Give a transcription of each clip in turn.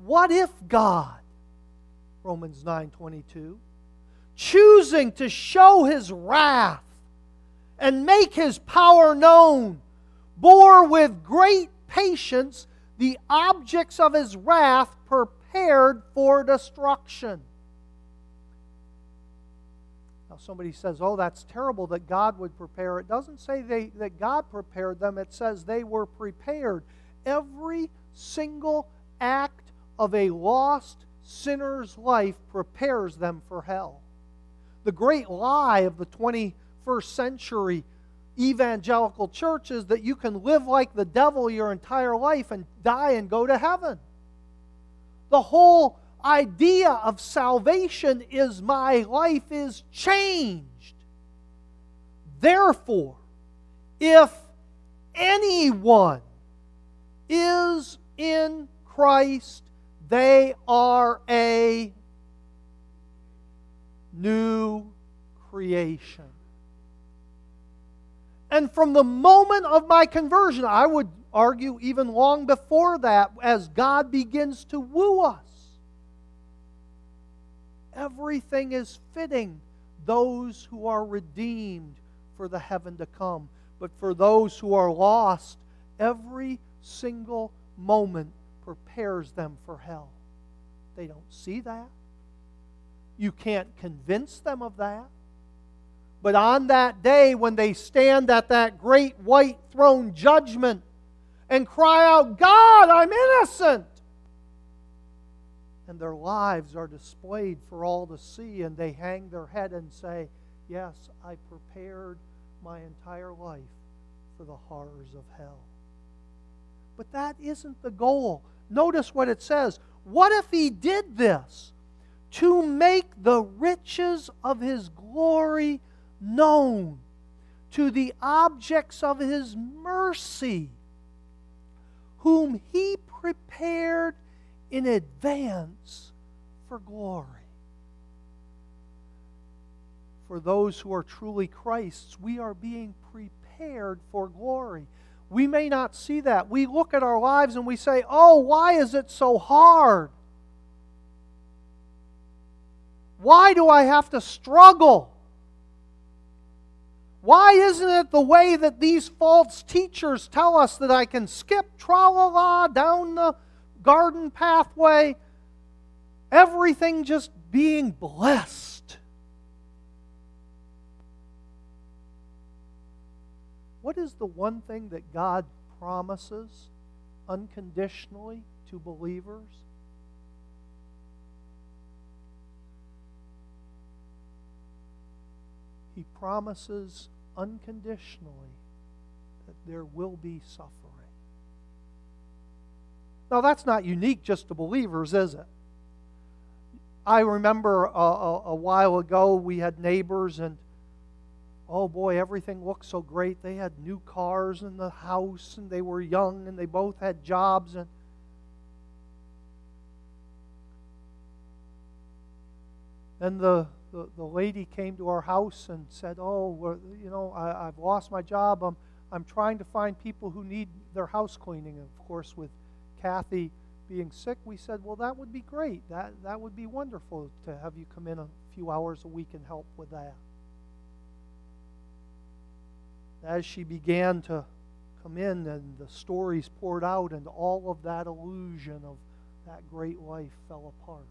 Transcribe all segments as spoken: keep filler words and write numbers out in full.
what if God, Romans nine twenty-two, choosing to show His wrath and make His power known, bore with great patience the objects of His wrath prepared for destruction. Now somebody says, oh, that's terrible that God would prepare. It doesn't say they, that God prepared them. It says they were prepared. Every single act of a lost sinner's life prepares them for hell. The great lie of the twenty-first century evangelical church is that you can live like the devil your entire life and die and go to heaven. The whole idea of salvation is my life is changed. Therefore, if anyone is in Christ, they are a new creation. And from the moment of my conversion, I would argue even long before that, as God begins to woo us, everything is fitting those who are redeemed for the heaven to come. But for those who are lost, every single moment prepares them for hell. They don't see that. You can't convince them of that. But on that day when they stand at that great white throne judgment and cry out, God, I'm innocent, and their lives are displayed for all to see, and they hang their head and say, yes, I prepared my entire life for the horrors of hell. But that isn't the goal. Notice what it says. What if He did this to make the riches of His glory known to the objects of His mercy, whom He prepared in advance for glory? For those who are truly Christ's, we are being prepared for glory. We may not see that. We look at our lives and we say, oh, why is it so hard? Why do I have to struggle? Why isn't it the way that these false teachers tell us that I can skip tra-la-la down the garden pathway, everything just being blessed? What is the one thing that God promises unconditionally to believers? He promises unconditionally that there will be suffering. Now, that's not unique just to believers, is it? I remember a, a, a while ago we had neighbors, and oh boy, everything looked so great. They had new cars in the house, and they were young, and they both had jobs. And then the, the, the lady came to our house and said, oh, we're, you know, I, I've lost my job. I'm, I'm trying to find people who need their house cleaning. And of course, with Kathy being sick, we said, well, that would be great. That, that would be wonderful to have you come in a few hours a week and help with that. As she began to come in and the stories poured out, and all of that illusion of that great life fell apart.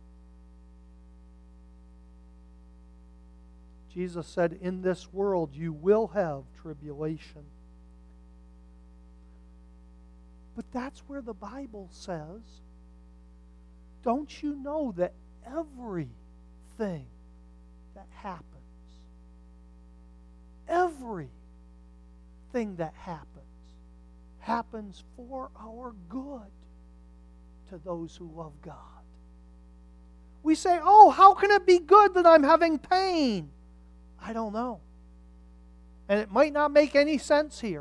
Jesus said, in this world you will have tribulation. But that's where the Bible says, don't you know that everything that happens, every thing that happens happens for our good to those who love God? We say, oh, how can it be good that I'm having pain? I don't know. And it might not make any sense here.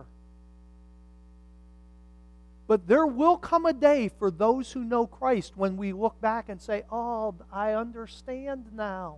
But there will come a day for those who know Christ when we look back and say, oh, I understand now.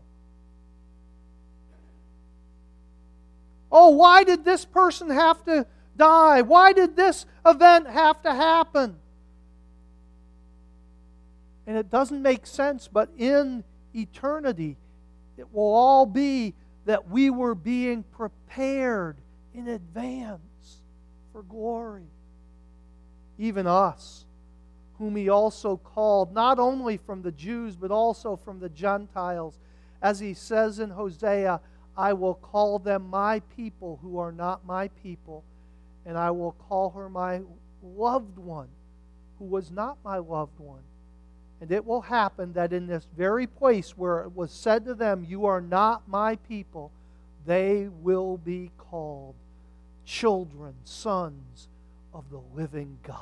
Oh, why did this person have to die? Why did this event have to happen? And it doesn't make sense, but in eternity, it will all be that we were being prepared in advance for glory. Even us, whom He also called, not only from the Jews, but also from the Gentiles. As He says in Hosea, I will call them my people who are not my people, and I will call her my loved one who was not my loved one. And it will happen that in this very place where it was said to them, you are not my people, they will be called children, sons of the living God.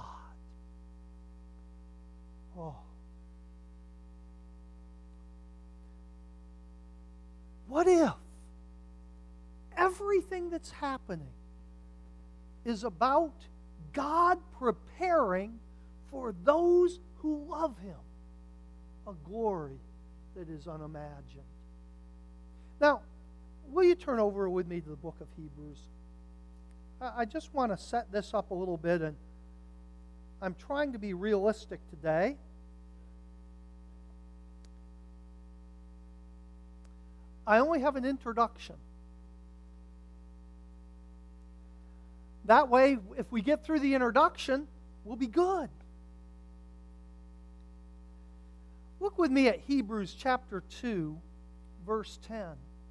Oh. What if everything that's happening is about God preparing for those who love Him a glory that is unimagined? Now, will you turn over with me to the book of Hebrews? I just want to set this up a little bit, and I'm trying to be realistic today. I only have an introduction. That way, if we get through the introduction, we'll be good. Look with me at Hebrews chapter two, verse ten.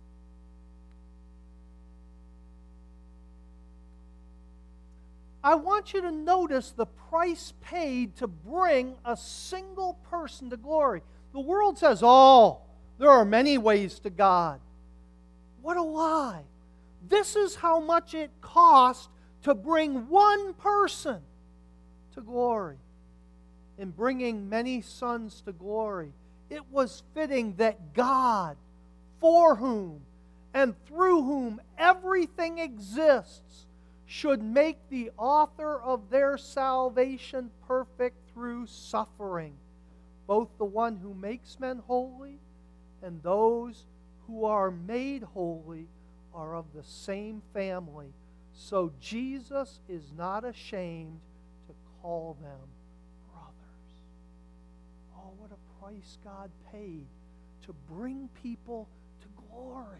I want you to notice the price paid to bring a single person to glory. The world says, oh, there are many ways to God. What a lie. This is how much it cost to bring one person to glory. In bringing many sons to glory, it was fitting that God, for whom and through whom everything exists, should make the author of their salvation perfect through suffering, both the one who makes men holy and those who are made holy are of the same family. So Jesus is not ashamed to call them brothers. Oh, what a price God paid to bring people to glory.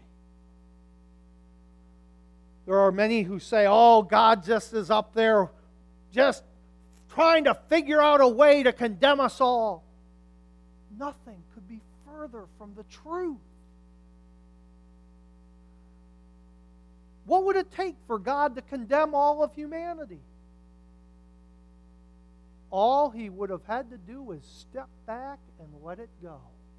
There are many who say, oh, God just is up there just trying to figure out a way to condemn us all. Nothing could be further from the truth. What would it take for God to condemn all of humanity? All He would have had to do is step back and let it go.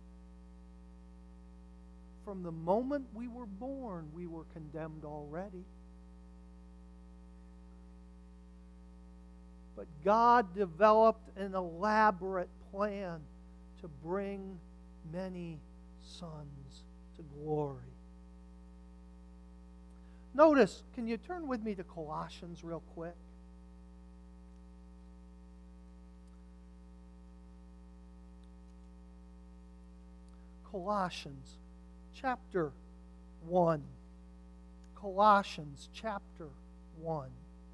From the moment we were born, we were condemned already. But God developed an elaborate plan to bring many sons to glory. Notice, can you turn with me to Colossians real quick? Colossians chapter one. Colossians chapter one.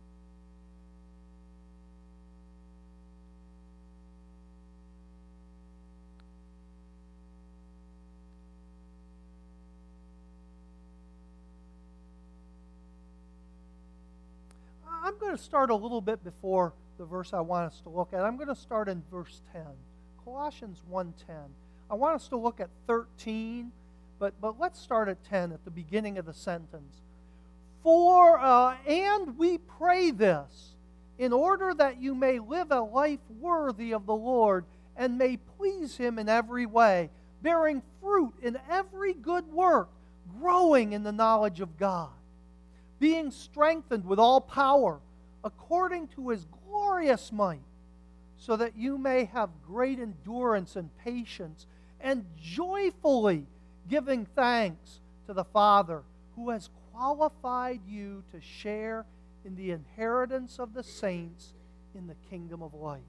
I'm going to start a little bit before the verse I want us to look at. I'm going to start in verse ten. Colossians one ten. I want us to look at thirteen, but, but let's start at ten, at the beginning of the sentence. For, uh, and we pray this, in order that you may live a life worthy of the Lord, and may please Him in every way, bearing fruit in every good work, growing in the knowledge of God, being strengthened with all power, according to His glorious might, so that you may have great endurance and patience, and joyfully giving thanks to the Father, who has qualified you to share in the inheritance of the saints in the kingdom of light.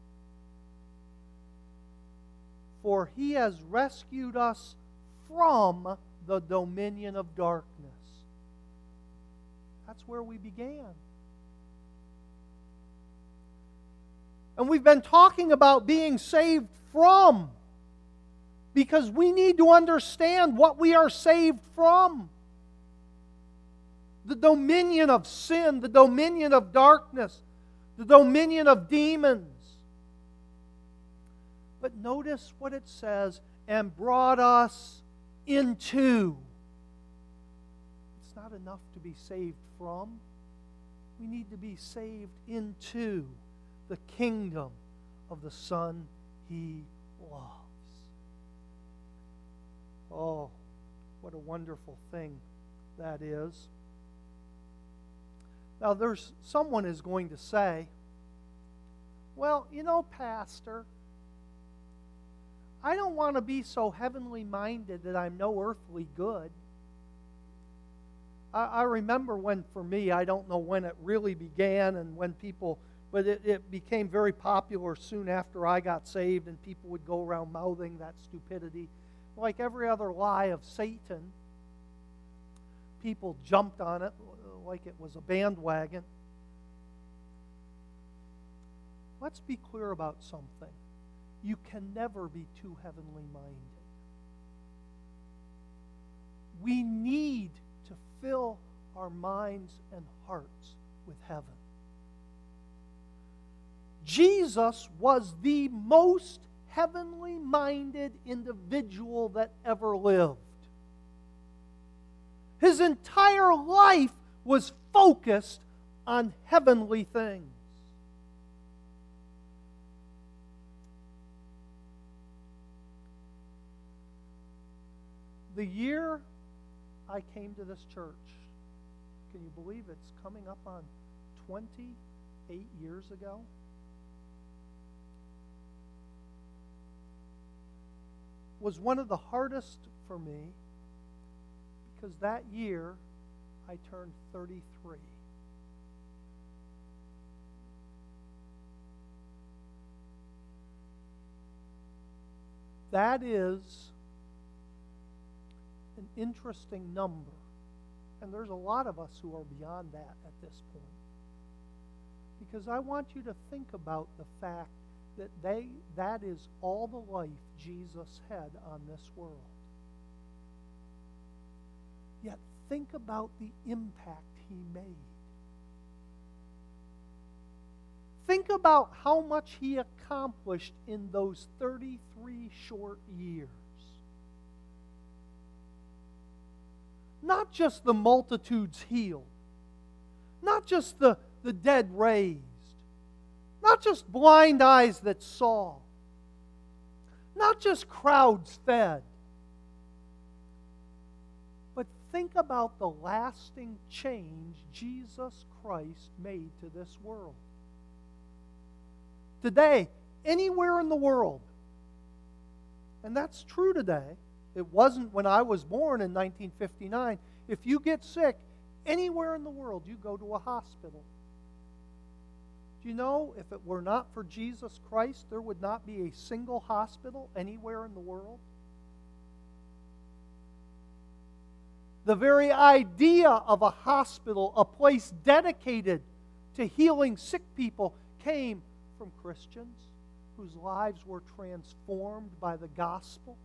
For He has rescued us from the dominion of darkness. That's where we began. And we've been talking about being saved from. Because we need to understand what we are saved from. The dominion of sin, the dominion of darkness, the dominion of demons. But notice what it says, and brought us into. It's not enough to be saved from. We need to be saved into the kingdom of the Son He loves. Oh, what a wonderful thing that is. Now, there's someone is going to say, well, you know, Pastor, I don't want to be so heavenly minded that I'm no earthly good. I, I remember when, for me, I don't know when it really began and when people, but it, it became very popular soon after I got saved, and people would go around mouthing that stupidity. Like every other lie of Satan, people jumped on it like it was a bandwagon. Let's be clear about something. You can never be too heavenly minded. We need to fill our minds and hearts with heaven. Jesus was the most heavenly minded individual that ever lived. His entire life was focused on heavenly things. The year I came to this church, can you believe it's coming up on twenty-eight years ago? Was one of the hardest for me because that year I turned thirty-three. That is an interesting number. And there's a lot of us who are beyond that at this point. Because I want you to think about the fact that they that is all the life Jesus had on this world. Yet think about the impact He made. Think about how much He accomplished in those thirty-three short years. Not just the multitudes healed, not just the, the dead raised, not just blind eyes that saw, not just crowds fed, but think about the lasting change Jesus Christ made to this world. Today, anywhere in the world, and that's true today, it wasn't when I was born in nineteen fifty-nine. If you get sick, anywhere in the world, you go to a hospital. Do you know, if it were not for Jesus Christ, there would not be a single hospital anywhere in the world? The very idea of a hospital, a place dedicated to healing sick people, came from Christians whose lives were transformed by the gospel.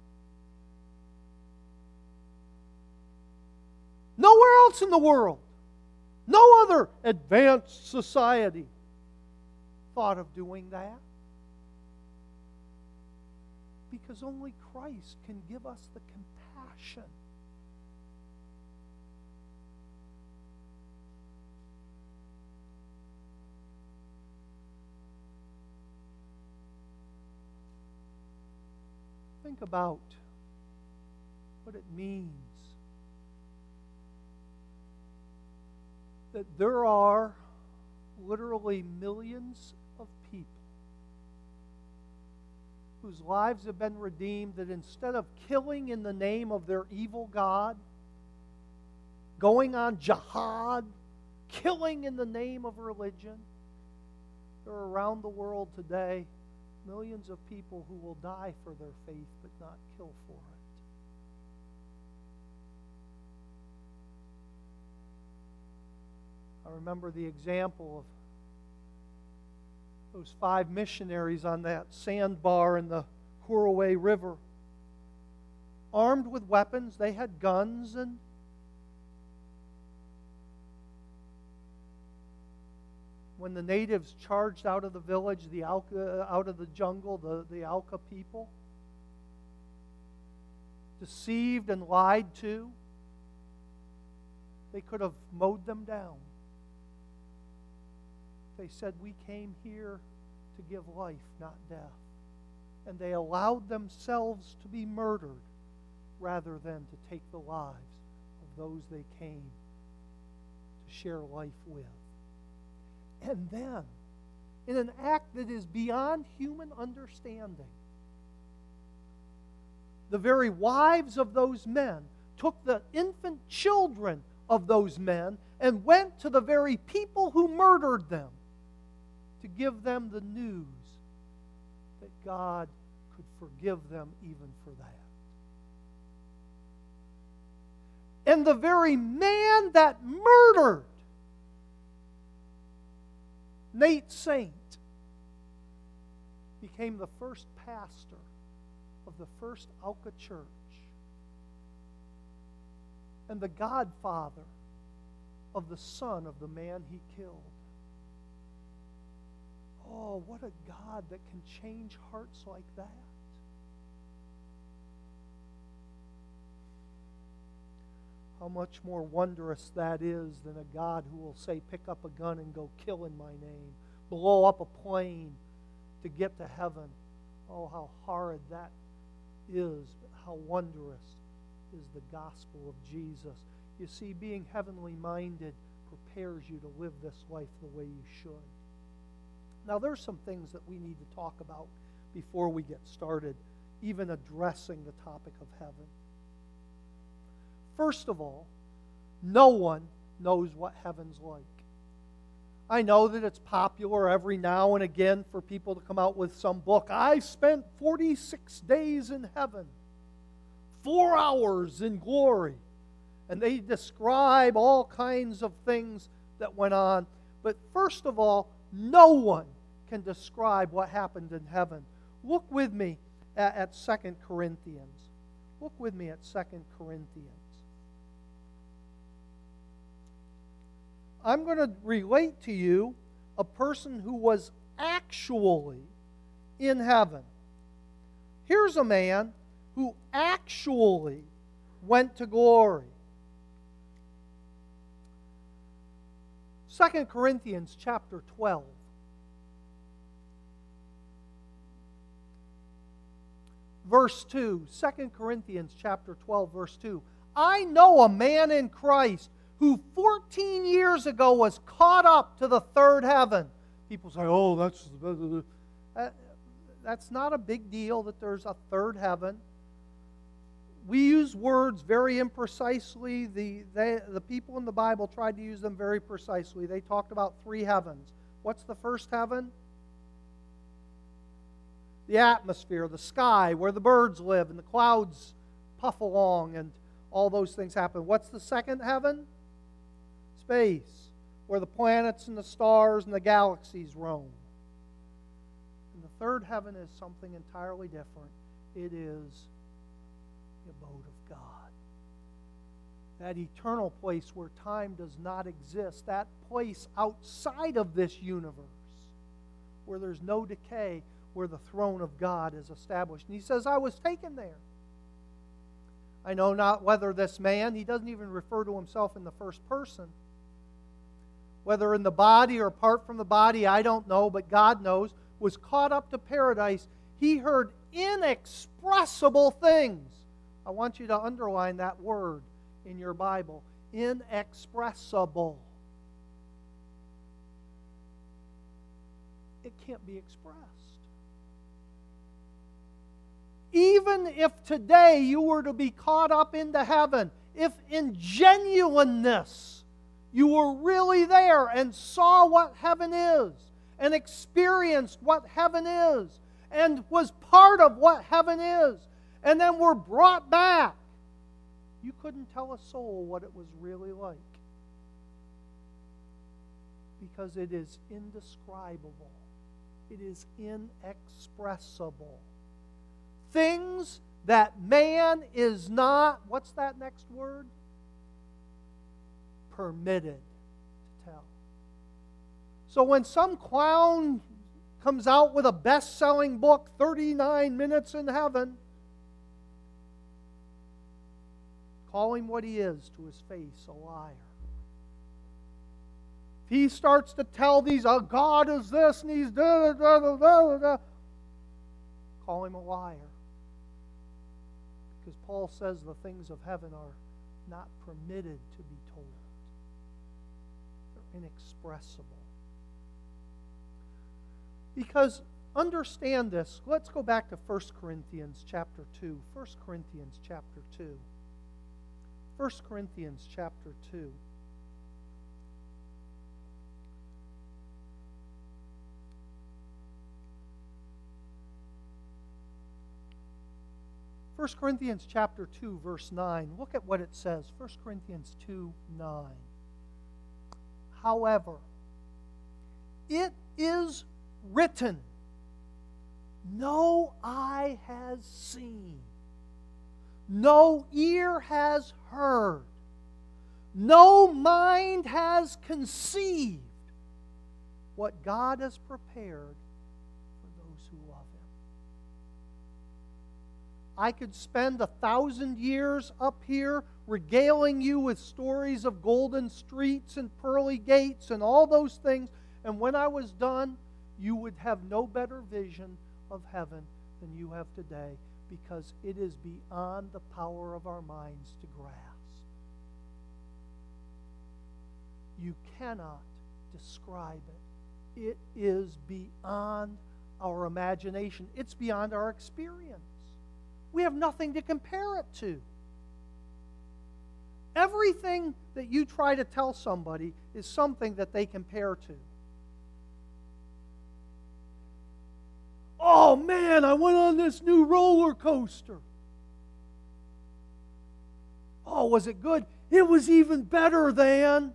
Nowhere else in the world, no other advanced society thought of doing that. Because only Christ can give us the compassion. Think about what it means that there are literally millions of people whose lives have been redeemed, that instead of killing in the name of their evil God, going on jihad, killing in the name of religion, there are around the world today millions of people who will die for their faith but not kill for it. I remember the example those five missionaries on that sandbar in the Kurawe River, armed with weapons. They had guns, and when the natives charged out of the village, the Auca, out of the jungle, the, the Auca people, deceived and lied to, they could have mowed them down. They said, "We came here to give life, not death." And they allowed themselves to be murdered rather than to take the lives of those they came to share life with. And then, in an act that is beyond human understanding, the very wives of those men took the infant children of those men and went to the very people who murdered them to give them the news that God could forgive them even for that. And the very man that murdered Nate Saint became the first pastor of the first Auca church and the godfather of the son of the man he killed. Oh, what a God that can change hearts like that. How much more wondrous that is than a God who will say, "Pick up a gun and go kill in my name. Blow up a plane to get to heaven." Oh, how horrid that is, but how wondrous is the gospel of Jesus. You see, being heavenly minded prepares you to live this life the way you should. Now, there's some things that we need to talk about before we get started, even addressing the topic of heaven. First of all, no one knows what heaven's like. I know that it's popular every now and again for people to come out with some book. I spent forty-six days in heaven, four hours in glory. And they describe all kinds of things that went on. But first of all, no one can describe what happened in heaven. Look with me at, at Second Corinthians. Look with me at Second Corinthians. I'm going to relate to you a person who was actually in heaven. Here's a man who actually went to glory. Second Corinthians chapter twelve. Verse two. Second Corinthians chapter twelve, verse two. I know a man in Christ who fourteen years ago was caught up to the third heaven. People say, "Oh, that's uh, that's not a big deal that there's a third heaven." We use words very imprecisely. The, they, the people in the Bible tried to use them very precisely. They talked about three heavens. What's the first heaven? The atmosphere, the sky, where the birds live and the clouds puff along and all those things happen. What's the second heaven? Space, where the planets and the stars and the galaxies roam. And the third heaven is something entirely different. It is the abode of God. That eternal place where time does not exist. That place outside of this universe where there's no decay, where the throne of God is established. And he says, I was taken there. I know not whether this man, he doesn't even refer to himself in the first person, whether in the body or apart from the body, I don't know, but God knows, was caught up to paradise. He heard inexpressible things. I want you to underline that word in your Bible. Inexpressible. It can't be expressed. Even if today you were to be caught up into heaven, if in genuineness you were really there and saw what heaven is, and experienced what heaven is, and was part of what heaven is, and then were brought back, you couldn't tell a soul what it was really like. Because it is indescribable. It is inexpressible. Things that man is not, what's that next word? Permitted to tell. So when some clown comes out with a best-selling book, thirty-nine minutes in Heaven, call him what he is to his face, a liar. If he starts to tell these, oh, God is this and he's da da da da da da, call him a liar. Because Paul says the things of heaven are not permitted to be told. They're inexpressible. Because, understand this, let's go back to First Corinthians chapter two. First Corinthians chapter two. First Corinthians chapter two. First Corinthians chapter two, verse nine. Look at what it says. First Corinthians two, nine. However, it is written, no eye has seen, no ear has heard, no mind has conceived what God has prepared for those who love Him. I could spend a thousand years up here regaling you with stories of golden streets and pearly gates and all those things, and when I was done, you would have no better vision of heaven than you have today, because it is beyond the power of our minds to grasp. You cannot describe it. It is beyond our imagination. It's beyond our experience. We have nothing to compare it to. Everything that you try to tell somebody is something that they compare to. Oh man, I went on this new roller coaster. Oh, was it good? It was even better than.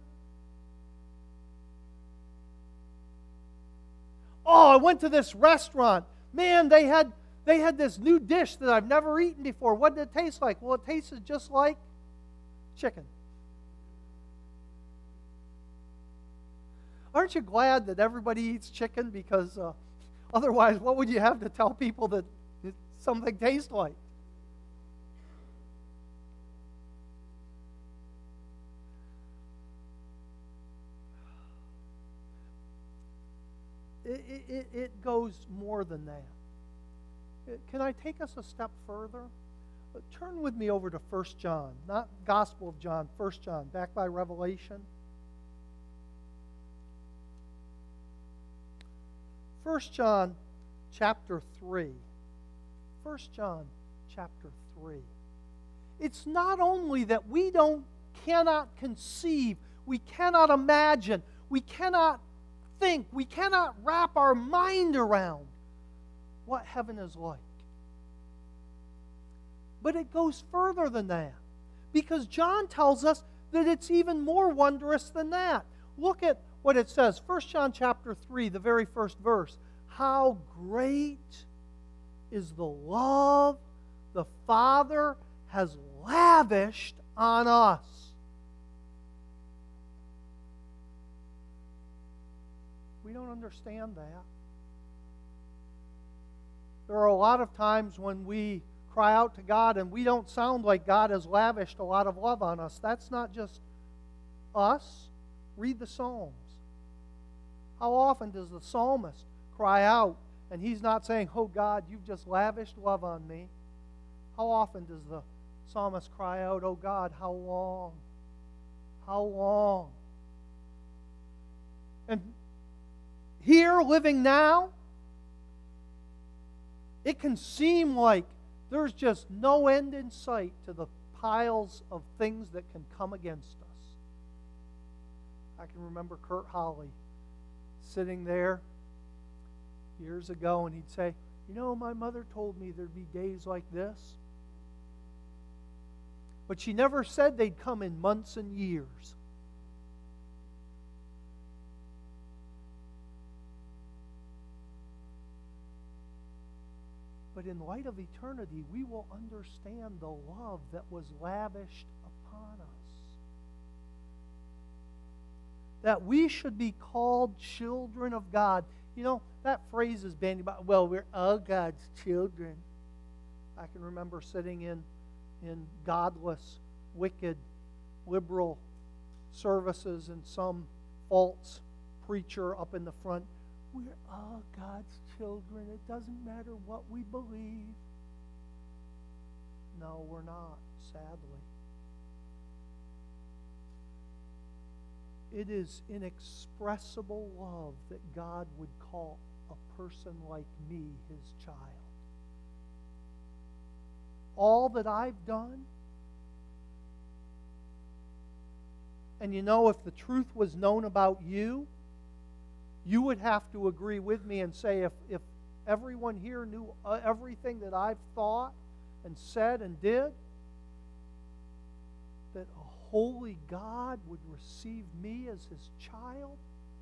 Oh, I went to this restaurant. Man, they had they had this new dish that I've never eaten before. What did it taste like? Well, it tasted just like chicken. Aren't you glad that everybody eats chicken? Because uh, otherwise, what would you have to tell people that something tastes like? It, it, it goes more than that. Can I take us a step further? Turn with me over to First John, not Gospel of John, First John, back by Revelation. First John chapter three. First John chapter three. It's not only that we don't cannot conceive, we cannot imagine, we cannot think, we cannot wrap our mind around what heaven is like. But it goes further than that, because John tells us that it's even more wondrous than that. Look at what it says, First John chapter three, the very first verse. How great is the love the Father has lavished on us. We don't understand that. There are a lot of times when we cry out to God and we don't sound like God has lavished a lot of love on us. That's not just us. Read the Psalms. How often does the psalmist cry out and he's not saying, oh God, you've just lavished love on me? How often does the psalmist cry out, oh God, how long? How long? And here, living now, it can seem like there's just no end in sight to the piles of things that can come against us. I can remember Kurt Holly sitting there years ago, and he'd say, you know, my mother told me there'd be days like this, but she never said they'd come in months and years. But in light of eternity, we will understand the love that was lavished upon us. That we should be called children of God. You know, that phrase is bandied about, well, we're all God's children. I can remember sitting in, in godless, wicked, liberal services and some false preacher up in the front. We're all God's children. It doesn't matter what we believe. No, we're not, sadly. It is inexpressible love that God would call a person like me his child. All that I've done, and you know, if the truth was known about you, you would have to agree with me and say, if, if everyone here knew uh, everything that I've thought and said and did, that a holy God would receive me as his child?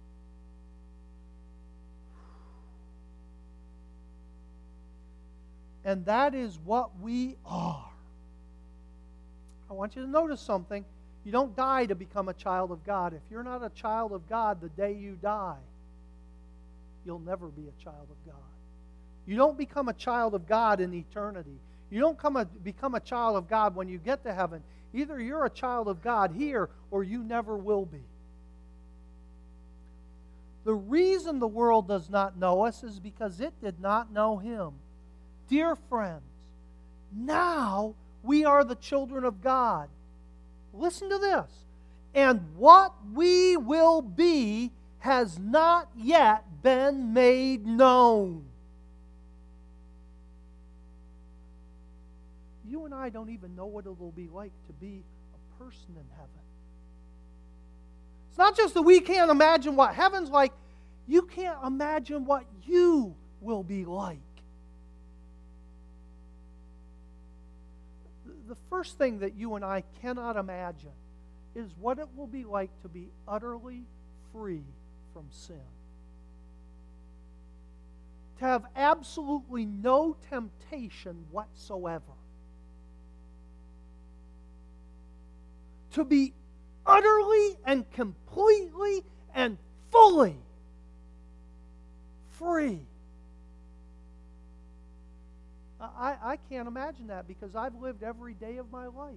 And that is what we are. I want you to notice something. You don't die to become a child of God. If you're not a child of God the day you die, you'll never be a child of God. You don't become a child of God in eternity. You don't come a, become a child of God when you get to heaven. Either you're a child of God here or you never will be. The reason the world does not know us is because it did not know him. Dear friends, now we are the children of God. Listen to this. And what we will be has not yet been made known. You and I don't even know what it will be like to be a person in heaven. It's not just that we can't imagine what heaven's like. You can't imagine what you will be like. The first thing that you and I cannot imagine is what it will be like to be utterly free from sin. To have absolutely no temptation whatsoever. To be utterly and completely and fully free. I, I can't imagine that because I've lived every day of my life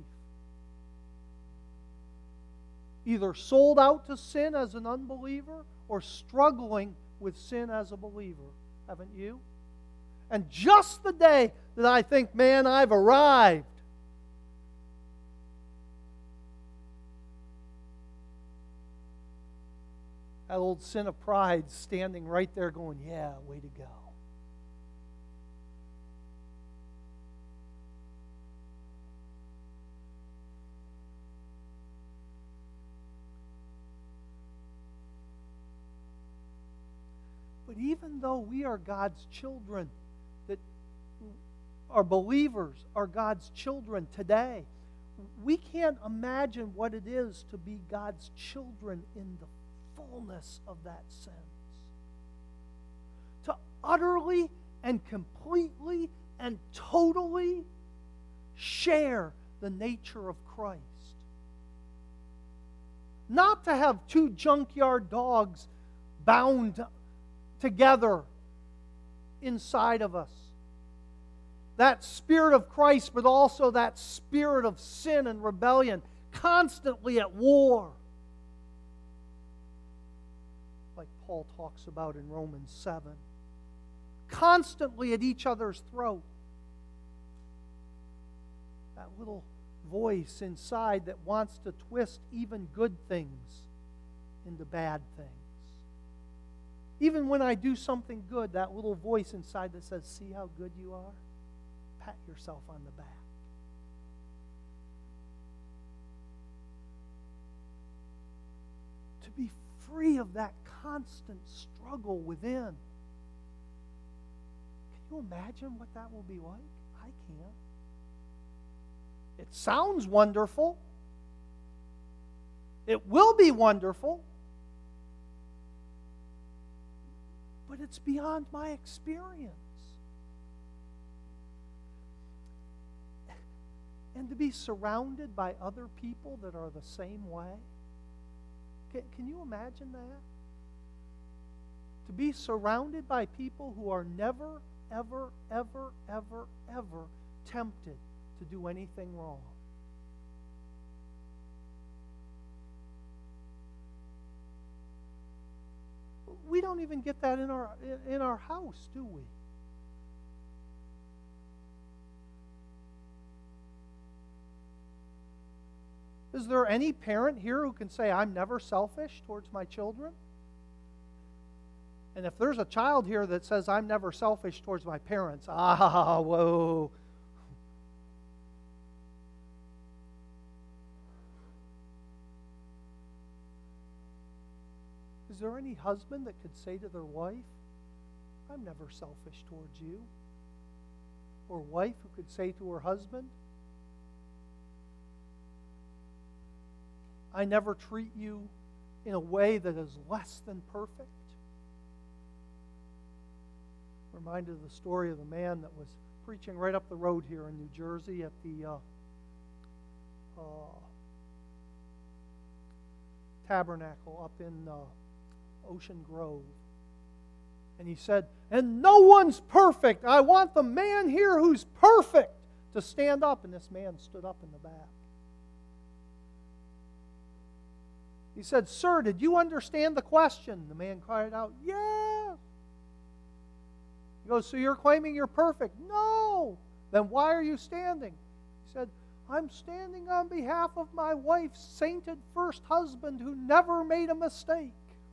either sold out to sin as an unbeliever or struggling with sin as a believer. Haven't you? And just the day that I think, man, I've arrived, that old sin of pride standing right there going, yeah, way to go. But even though we are God's children, that are believers, are God's children today, we can't imagine what it is to be God's children in the fullness of that sense. To utterly and completely and totally share the nature of Christ. Not to have two junkyard dogs bound together inside of us. That Spirit of Christ, but also that spirit of sin and rebellion, constantly at war. Like Paul talks about in Romans seven. Constantly at each other's throat. That little voice inside that wants to twist even good things into bad things. Even when I do something good, that little voice inside that says, see how good you are? Pat yourself on the back. To be free of that constant struggle within. Can you imagine what that will be like? I can't. It sounds wonderful. It will be wonderful. But it's beyond my experience. and to be surrounded by other people that are the same way. Can, can you imagine that? To be surrounded by people who are never, ever, ever, ever, ever tempted to do anything wrong. We don't even get that in our in our house, do we? Is there any parent here who can say, I'm never selfish towards my children? And if there's a child here that says, I'm never selfish towards my parents, ah, whoa. Is there any husband that could say to their wife, I'm never selfish towards you? Or wife who could say to her husband, I never treat you in a way that is less than perfect? Reminded of the story of the man that was preaching right up the road here in New Jersey at the uh, uh, Tabernacle up in uh, Ocean Grove. And he said, and no one's perfect. I want the man here who's perfect to stand up. And this man stood up in the back. He said, sir, did you understand the question? The man cried out, yes. He goes, so you're claiming you're perfect? No. Then why are you standing? He said, I'm standing on behalf of my wife's sainted first husband who never made a mistake.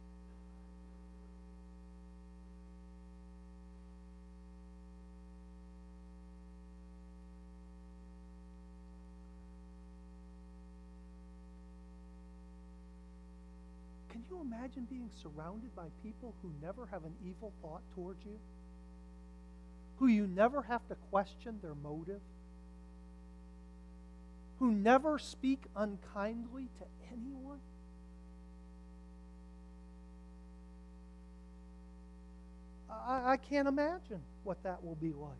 Can you imagine being surrounded by people who never have an evil thought towards you? Who you never have to question their motive? Who never speak unkindly to anyone? I, I can't imagine what that will be like.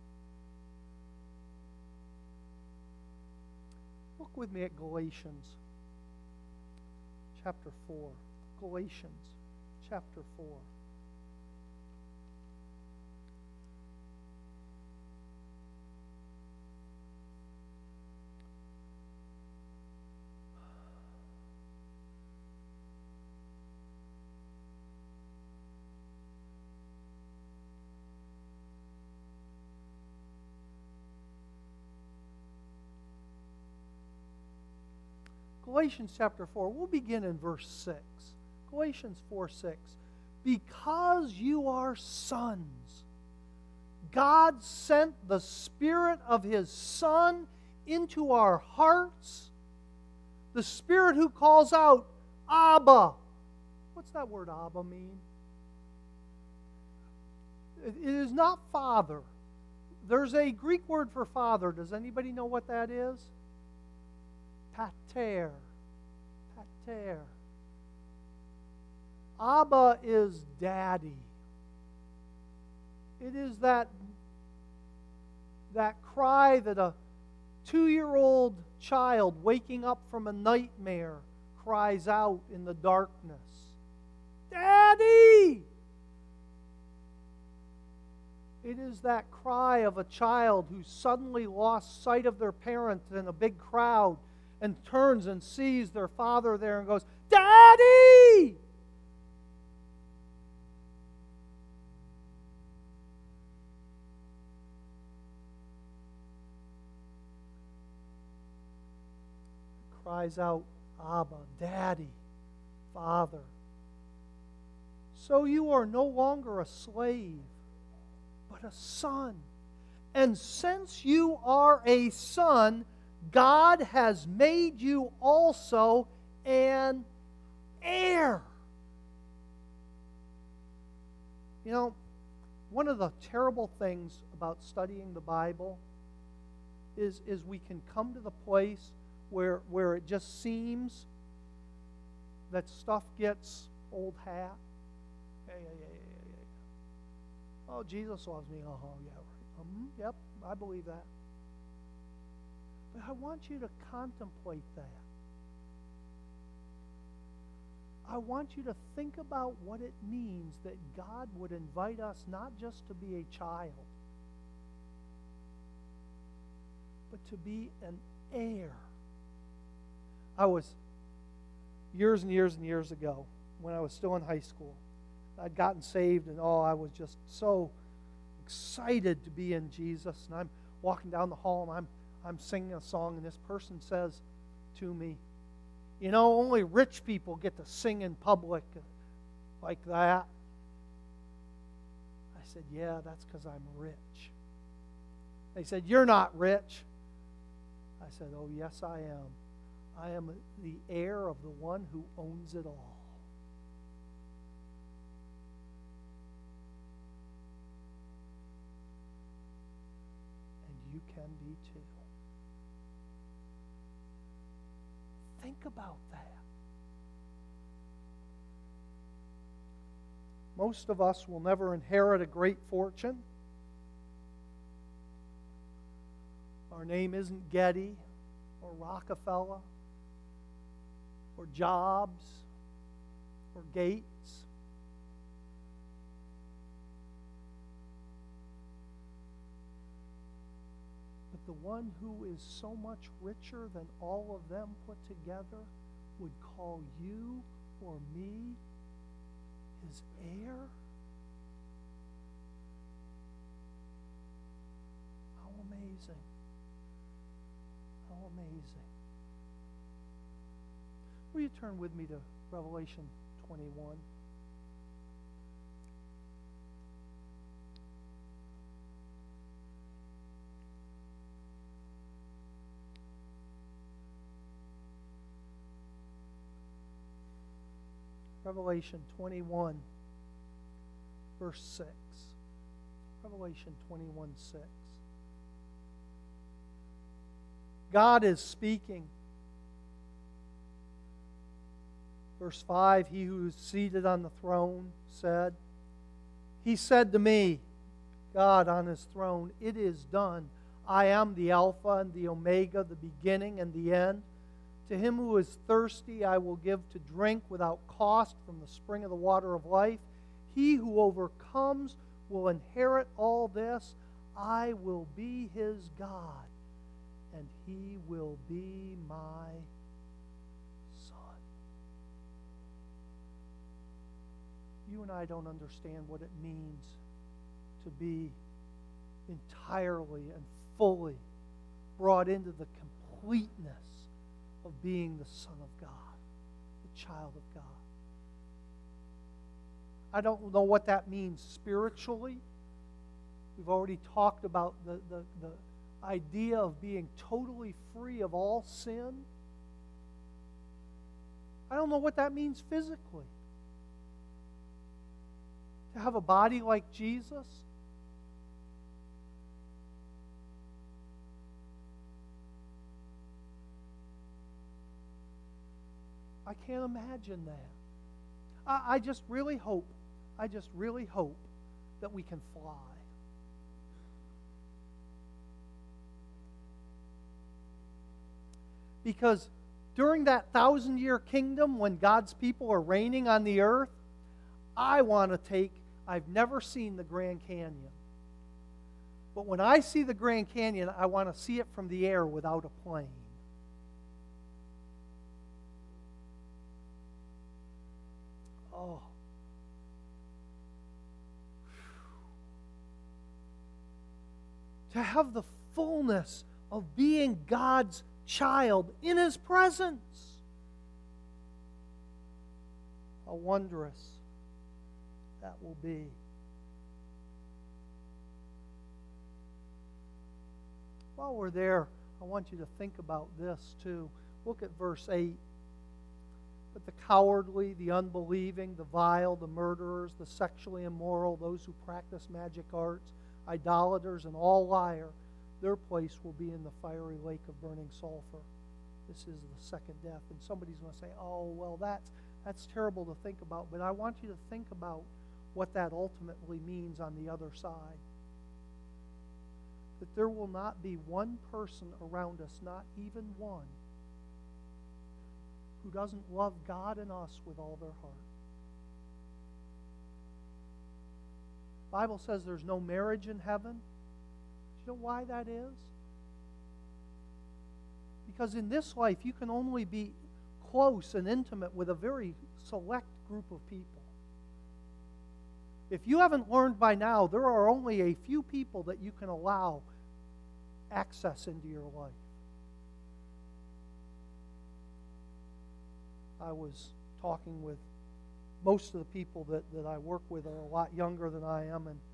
Look with me at Galatians chapter four. Galatians chapter four. Galatians chapter four, we'll begin in verse six. Galatians four six. Because you are sons, God sent the Spirit of His Son into our hearts, the Spirit who calls out, Abba. What's that word Abba mean? It is not father. There's a Greek word for father. Does anybody know what that is? Pater. Pater. Abba is daddy. It is that, that cry that a two-year-old child waking up from a nightmare cries out in the darkness. Daddy! It is that cry of a child who suddenly lost sight of their parent in a big crowd and turns and sees their father there and goes, Daddy! Cries out, Abba, Daddy, Father. So you are no longer a slave, but a son. And since you are a son, God has made you also an heir. You know, one of the terrible things about studying the Bible is, is we can come to the place where, where it just seems that stuff gets old hat. Yeah, yeah, yeah, yeah, yeah, yeah. Oh, Jesus loves me. Oh, yeah, right. Um, yep, I believe that. But I want you to contemplate that. I want you to think about what it means that God would invite us not just to be a child, but to be an heir. I was, years and years and years ago, when I was still in high school, I'd gotten saved, and oh, I was just so excited to be in Jesus. And I'm walking down the hall, and I'm, I'm singing a song, and this person says to me, you know, only rich people get to sing in public like that. I said, yeah, that's because I'm rich. They said, you're not rich. I said, oh, yes, I am. I am the heir of the one who owns it all. And you can be too. Think about that. Most of us will never inherit a great fortune. Our name isn't Getty or Rockefeller or Jobs or Gates. But the one who is so much richer than all of them put together would call you or me his heir? How amazing. How amazing. Will you turn with me to Revelation twenty-one? Revelation twenty-one, verse six. Revelation twenty-one, six. God is speaking. Verse five, he who is seated on the throne said, He said to me, God on his throne, it is done. I am the Alpha and the Omega, the beginning and the end. To him who is thirsty, I will give to drink without cost from the spring of the water of life. He who overcomes will inherit all this. I will be his God, and he will be my son. You and I don't understand what it means to be entirely and fully brought into the completeness of being the Son of God, the child of God. I don't know what that means spiritually. We've already talked about the, the, the idea of being totally free of all sin. I don't know what that means physically. To have a body like Jesus. I can't imagine that. I, I just really hope, I just really hope that we can fly. Because during that thousand-year kingdom when God's people are reigning on the earth, I want to take, I've never seen the Grand Canyon. But when I see the Grand Canyon, I want to see it from the air without a plane. Oh. To have the fullness of being God's child in his presence. How wondrous that will be. While we're there, I want you to think about this too. Look at verse eight. But the cowardly, the unbelieving, the vile, the murderers, the sexually immoral, those who practice magic arts, idolaters, and all liar, their place will be in the fiery lake of burning sulfur. This is the second death. And somebody's going to say, oh, well, that's, that's terrible to think about. But I want you to think about what that ultimately means on the other side. that there will not be one person around us, not even one, who doesn't love God and us with all their heart. The Bible says there's no marriage in heaven. Do you know why that is? Because in this life, you can only be close and intimate with a very select group of people. If you haven't learned by now, there are only a few people that you can allow access into your life. I was talking with most of the people that, that I work with are a lot younger than I am, and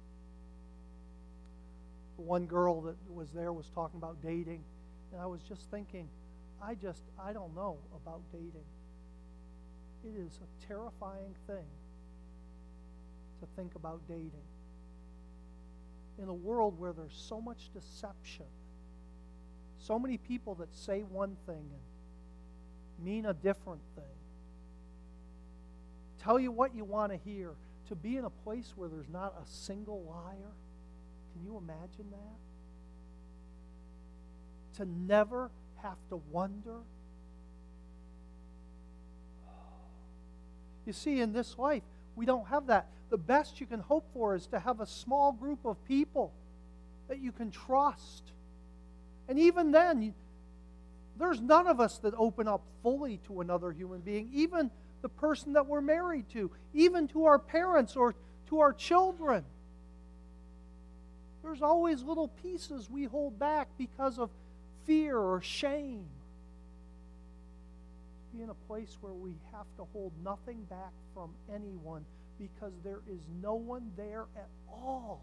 the one girl that was there was talking about dating, and I was just thinking, I just, I don't know about dating. It is a terrifying thing to think about dating. In a world where there's so much deception, so many people that say one thing and mean a different thing, tell you what you want to hear, to be in a place where there's not a single liar. Can you imagine that? To never have to wonder. You see, in this life, we don't have that. The best you can hope for is to have a small group of people that you can trust. And even then, you, there's none of us that open up fully to another human being, even the person that we're married to, even to our parents or to our children. There's always little pieces we hold back because of fear or shame. Be in a place where we have to hold nothing back from anyone because there is no one there at all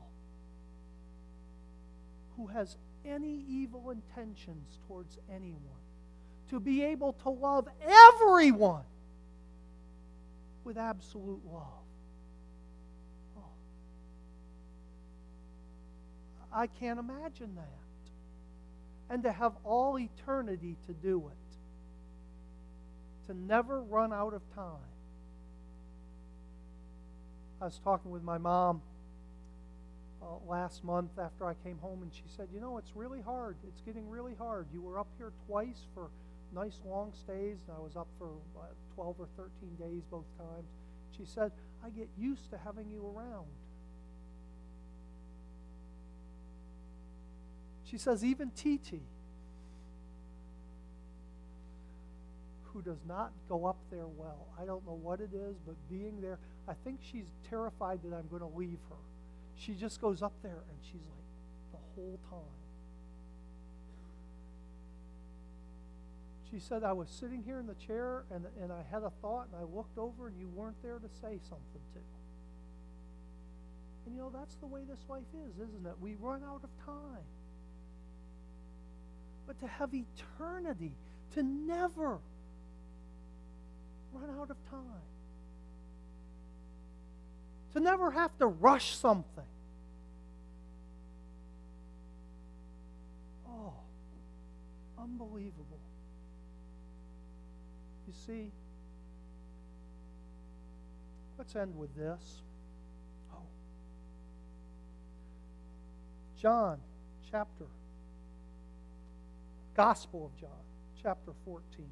who has any evil intentions towards anyone. To be able to love everyone with absolute love. Oh. I can't imagine that. And to have all eternity to do it. To never run out of time. I was talking with my mom uh, last month after I came home, and she said, you know, it's really hard. It's getting really hard. You were up here twice for nice long stays, and I was up for uh, twelve or thirteen days both times. She said, I get used to having you around. She says, even T T, who does not go up there well. I don't know what it is, but being there, I think she's terrified that I'm going to leave her. She just goes up there and she's like the whole time. She said, I was sitting here in the chair and, and I had a thought and I looked over and you weren't there to say something to. And you know, that's the way this life is, isn't it? We run out of time. But to have eternity, to never run out of time. To never have to rush something. Oh, unbelievable. You see, let's end with this. Oh. John chapter, Gospel of John, chapter fourteen.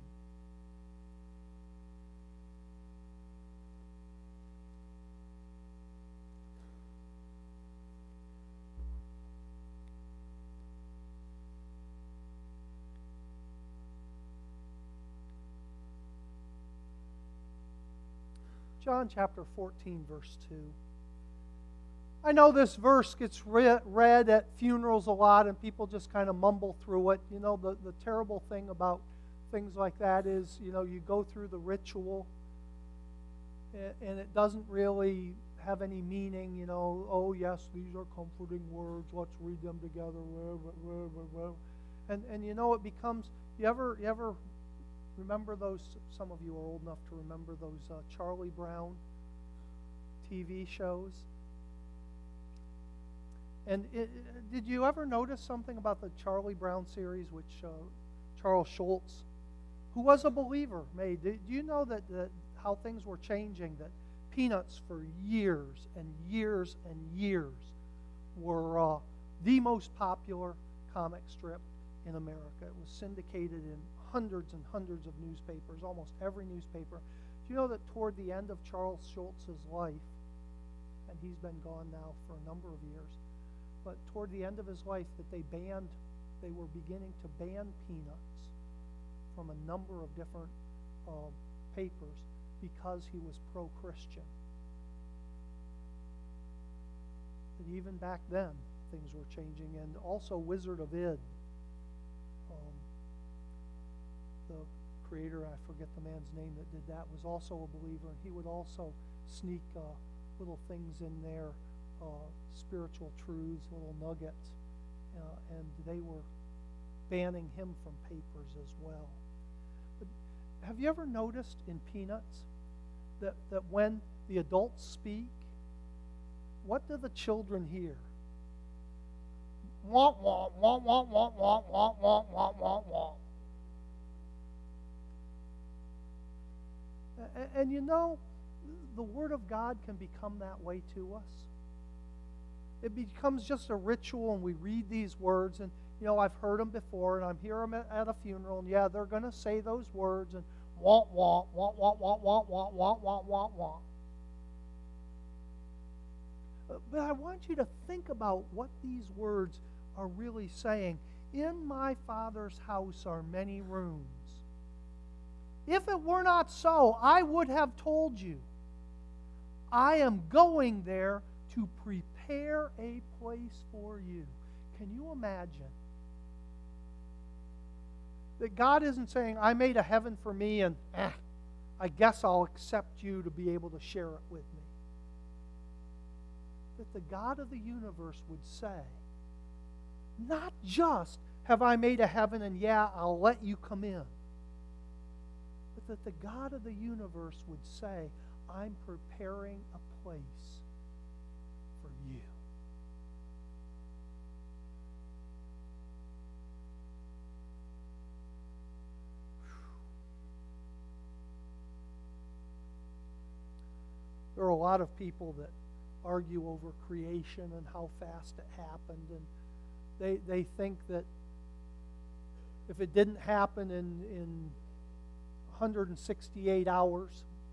John chapter fourteen, verse two. I know this verse gets re- read at funerals a lot and people just kind of mumble through it. You know, the, the terrible thing about things like that is, you know, you go through the ritual and, and it doesn't really have any meaning. You know, oh yes, these are comforting words. Let's read them together. And, and you know, it becomes, you ever, you ever remember those, some of you are old enough to remember those uh, Charlie Brown T V shows? And it, did you ever notice something about the Charlie Brown series, which uh, Charles Schultz, who was a believer, made? Do you know that, that how things were changing, that Peanuts for years and years and years were uh, the most popular comic strip in America. It was syndicated in hundreds and hundreds of newspapers, almost every newspaper. Do you know that toward the end of Charles Schulz's life, and he's been gone now for a number of years, but toward the end of his life that they banned, they were beginning to ban Peanuts from a number of different uh, papers because he was pro-Christian. But even back then, things were changing. And also Wizard of Id, um, the creator, I forget the man's name that did that, was also a believer, and he would also sneak uh, little things in there, uh, spiritual truths, little nuggets, uh, and they were banning him from papers as well. But have you ever noticed in Peanuts that, that when the adults speak, what do the children hear? Wah, wah, wah, wah, wah, wah, wah, wah, wah, wah, wah. And, and you know, the Word of God can become that way to us. It becomes just a ritual, and we read these words, and you know, I've heard them before, and I'm here at, at a funeral, and yeah, they're going to say those words, and wah, wah, wah, wah, wah, wah, wah, wah, wah, wah, wah. But I want you to think about what these words are really saying. In my Father's house are many rooms. If it were not so, I would have told you. I am going there to prepare a place for you. Can you imagine? That God isn't saying, I made a heaven for me, and eh, I guess I'll accept you to be able to share it with me. That the God of the universe would say, not just have I made a heaven and yeah, I'll let you come in, but that the God of the universe would say, I'm preparing a place for you. There are a lot of people that argue over creation and how fast it happened, and they they think that if it didn't happen in in one hundred sixty-eight hours,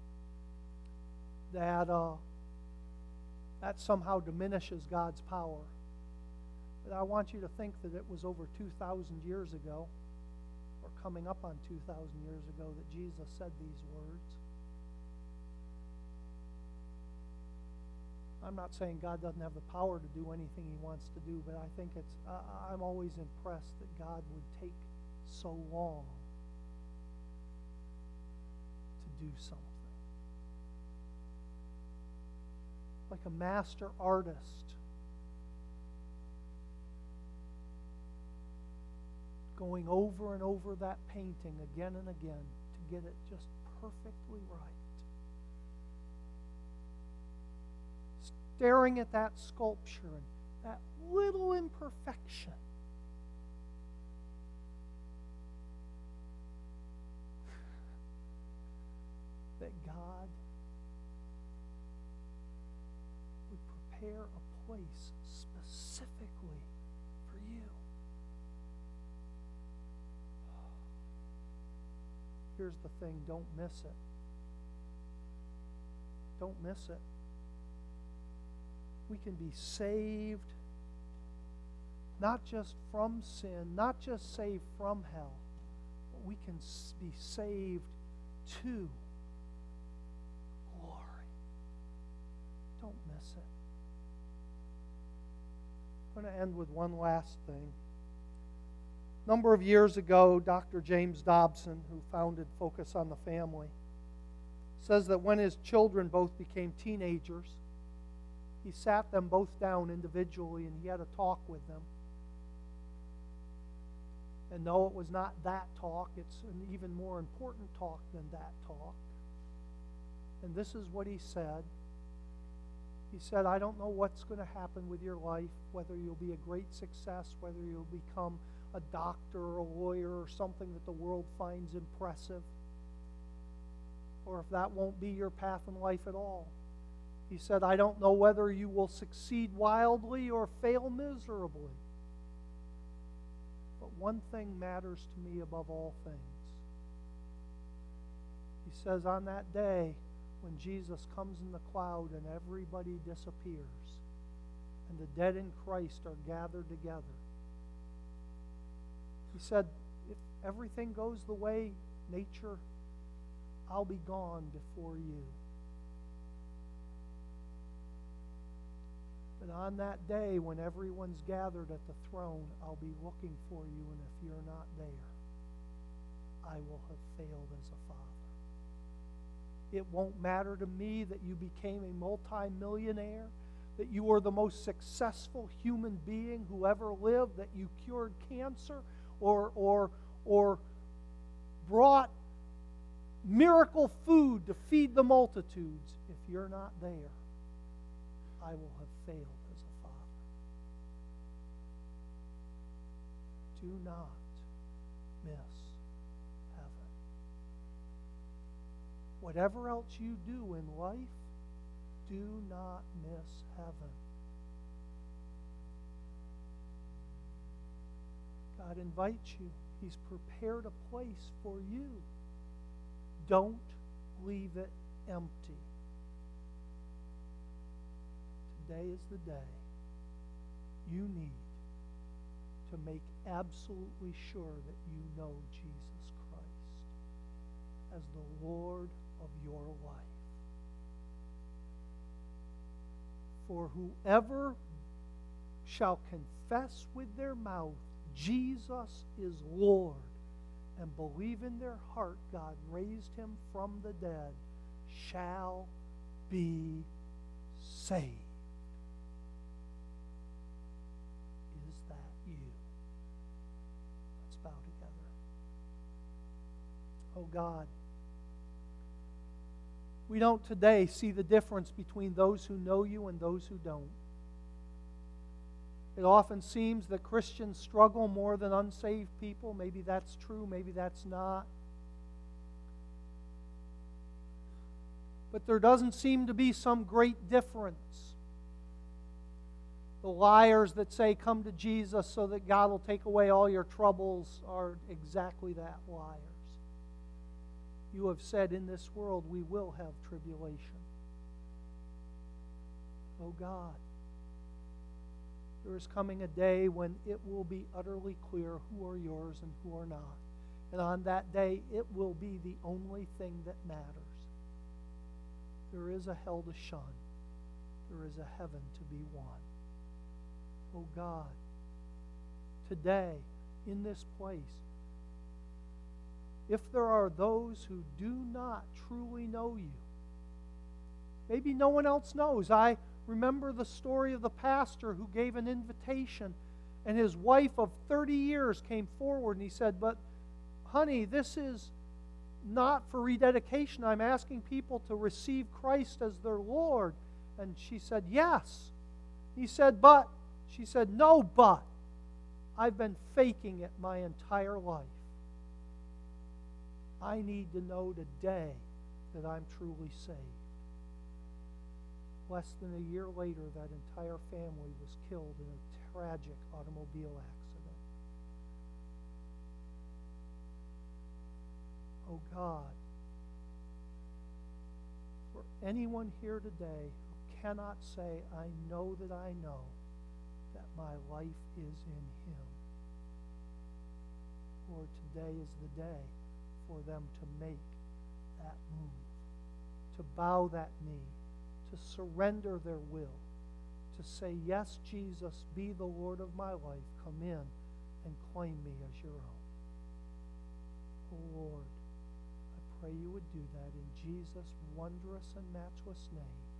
that uh, that somehow diminishes God's power. But I want you to think that it was over two thousand years ago, or coming up on two thousand years ago, that Jesus said these words. I'm not saying God doesn't have the power to do anything He wants to do, but I think it's, uh, I'm always impressed that God would take so long to do something. Like a master artist going over and over that painting again and again to get it just perfectly right. Staring at that sculpture and that little imperfection. That God would prepare a place specifically for you. Here's the thing, don't miss it. Don't miss it. We can be saved not just from sin, not just saved from hell, but we can be saved to glory. Don't miss it. I'm going to end with one last thing. A number of years ago, Doctor James Dobson, who founded Focus on the Family, says that when his children both became teenagers, he sat them both down individually and he had a talk with them. And no, it was not that talk. It's an even more important talk than that talk. And this is what he said. He said, I don't know what's going to happen with your life, whether you'll be a great success, whether you'll become a doctor or a lawyer or something that the world finds impressive, or if that won't be your path in life at all. He said, I don't know whether you will succeed wildly or fail miserably. one thing matters to me above all things. He says on that day when Jesus comes in the cloud and everybody disappears and the dead in Christ are gathered together, he said, if everything goes the way nature, I'll be gone before you. But on that day when everyone's gathered at the throne, I'll be looking for you, and if you're not there, I will have failed as a father. It won't matter to me that you became a multimillionaire, that you were the most successful human being who ever lived, that you cured cancer or, or, or brought miracle food to feed the multitudes. If you're not there, I will have failed as a father. Do not miss heaven. Whatever else you do in life, do not miss heaven. God invites you. He's prepared a place for you. Don't leave it empty. Today is the day you need to make absolutely sure that you know Jesus Christ as the Lord of your life. For whoever shall confess with their mouth Jesus is Lord and believe in their heart God raised him from the dead shall be saved. Is that you? Let's bow together. Oh God, we don't today see the difference between those who know you and those who don't. It often seems that Christians struggle more than unsaved people. Maybe that's true, maybe that's not. But there doesn't seem to be some great difference. The liars that say, come to Jesus so that God will take away all your troubles are exactly that, liars. You have said in this world we will have tribulation. Oh God, there is coming a day when it will be utterly clear who are yours and who are not. And on that day, it will be the only thing that matters. There is a hell to shun. There is a heaven to be won. Oh God, today, in this place, if there are those who do not truly know you, maybe no one else knows. I remember the story of the pastor who gave an invitation, and his wife of thirty years came forward, and he said, but honey, this is not for rededication. I'm asking people to receive Christ as their Lord. And she said, yes. He said, but. She said, no, but. I've been faking it my entire life. I need to know today that I'm truly saved. Less than a year later, that entire family was killed in a tragic automobile accident. Oh God, for anyone here today who cannot say, I know that I know that my life is in Him, Lord, today is the day for them to make that move, to bow that knee, to surrender their will, to say, yes, Jesus, be the Lord of my life. Come in and claim me as your own. Oh Lord, I pray you would do that in Jesus' wondrous and matchless name.